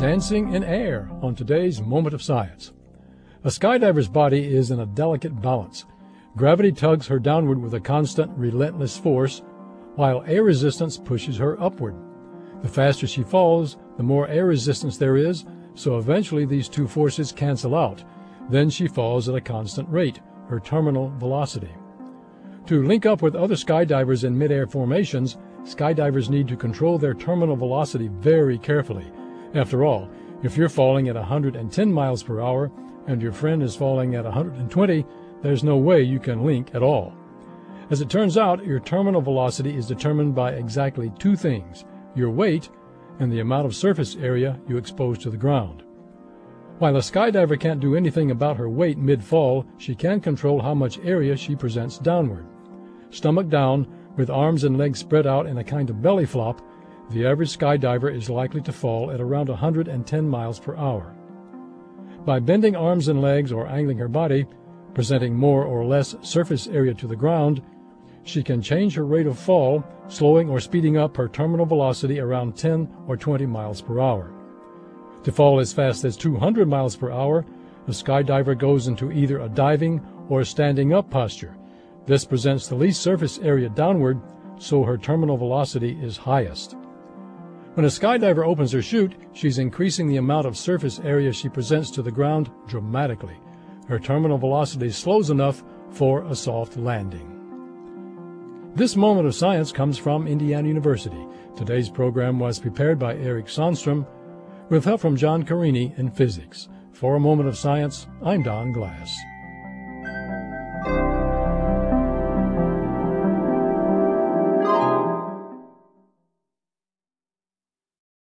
Dancing in air on today's Moment of Science. A skydiver's body is in a delicate balance. Gravity tugs her downward with a constant, relentless force, while air resistance pushes her upward. The faster she falls, the more air resistance there is, so eventually these two forces cancel out. Then she falls at a constant rate, her terminal velocity. To link up with other skydivers in mid-air formations, skydivers need to control their terminal velocity very carefully. After all, if you're falling at 110 miles per hour and your friend is falling at 120, there's no way you can link at all. As it turns out, your terminal velocity is determined by exactly two things: your weight and the amount of surface area you expose to the ground. While a skydiver can't do anything about her weight mid-fall, she can control how much area she presents downward. Stomach down, with arms and legs spread out in a kind of belly flop, the average skydiver is likely to fall at around 110 miles per hour. By bending arms and legs or angling her body, presenting more or less surface area to the ground, she can change her rate of fall, slowing or speeding up her terminal velocity around 10 or 20 miles per hour. To fall as fast as 200 miles per hour, the skydiver goes into either a diving or standing up posture. This presents the least surface area downward, so her terminal velocity is highest. When a skydiver opens her chute, she's increasing the amount of surface area she presents to the ground dramatically. Her terminal velocity slows enough for a soft landing. This Moment of Science comes from Indiana University. Today's program was prepared by Eric Sandstrom, with help from John Carini in physics. For a Moment of Science, I'm Don Glass.